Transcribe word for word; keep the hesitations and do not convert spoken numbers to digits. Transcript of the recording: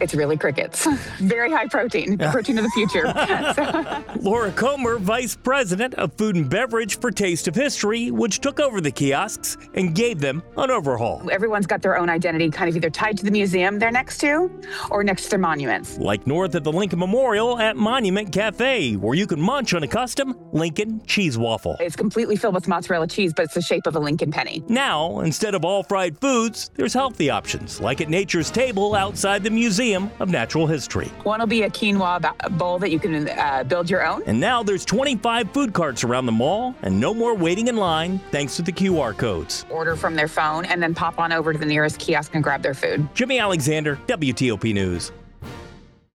It's really crickets. Very high protein, protein of the future. So. Laura Comer, Vice President of Food and Beverage for Taste of History, which took over the kiosks and gave them an overhaul. Everyone's got their own identity, kind of either tied to the museum they're next to or next to their monuments. Like north of the Lincoln Memorial at Monument Cafe, where you can munch on a custom Lincoln cheese waffle. It's completely filled with mozzarella cheese, but it's the shape of a Lincoln penny. Now, instead of all fried foods, there's healthy options, like at Nature's Table outside the Museum of Natural History. One will be a quinoa bowl that you can uh, build your own. And now there's twenty-five food carts around the mall and no more waiting in line thanks to the Q R codes. Order from their phone and then pop on over to the nearest kiosk and grab their food. Jimmy Alexander, W T O P News.